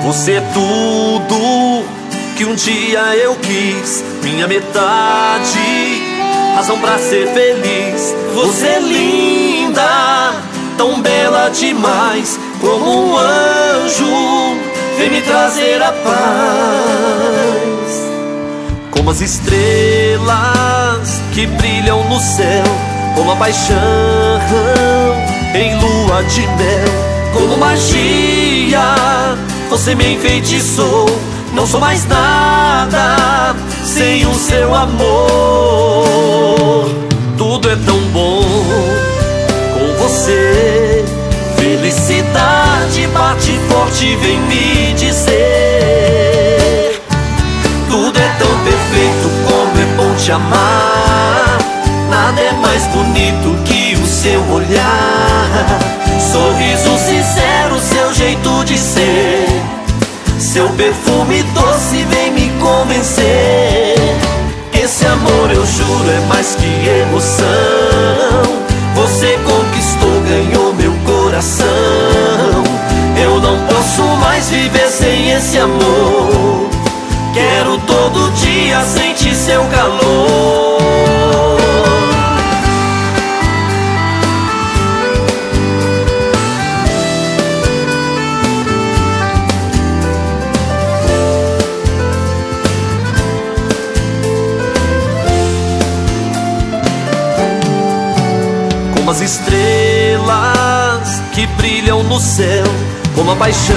Você é tudo que um dia eu quis, minha metade, razão pra ser feliz. Você é linda, tão bela demais, como um anjo, vem me trazer a paz. Como as estrelas que brilham no céu, como a paixão em lua de mel. Como magia, você me enfeitiçou, não sou mais nada sem o seu amor. Tudo é tão bom com você, felicidade bate forte, vem me dizer. Tudo é tão perfeito, como é bom te amar. Nada é mais bonito que o seu olhar, sorriso sincero, seu jeito de ser, seu perfume doce vem me convencer. Esse amor, eu juro, é mais que emoção. Você conquistou, ganhou meu coração. Eu não posso mais viver sem esse amor. Quero todo dia sentir seu calor. Como as estrelas que brilham no céu, como a paixão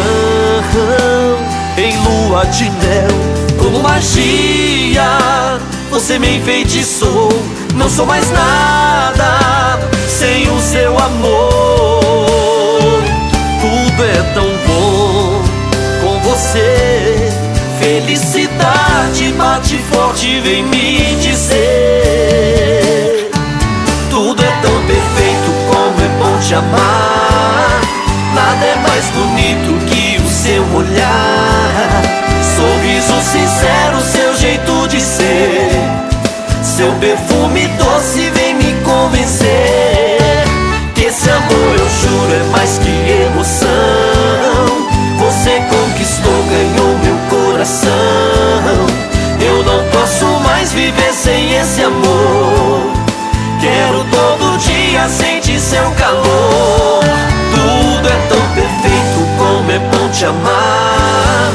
em lua de mel. Como magia, você me enfeitiçou, não sou mais nada sem o seu amor. Tudo é tão bom com você, felicidade bate forte, vem me dizer. Tudo é tão perfeito, como é bom te amar. Nada é mais bonito que o seu olhar, sorriso sincero, seu jeito de ser, seu perfume doce vem me convencer. Que esse amor, eu juro, é mais que emoção. Você conquistou, ganhou meu coração. Eu não posso mais viver sem esse amor. Quero todo dia sentir seu calor. Tudo é tão perfeito, como é bom te amar.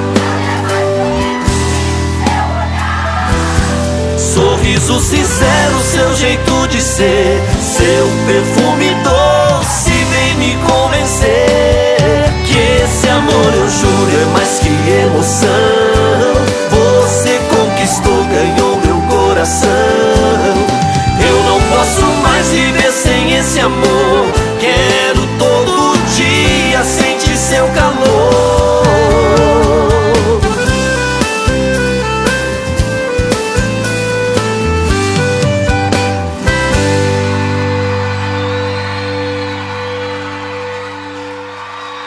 Sorriso sincero, seu jeito de ser, seu perfume doce vem me convencer. Que esse amor, eu juro, é mais que emoção. Você conquistou, ganhou meu coração. Eu não posso mais viver sem esse amor.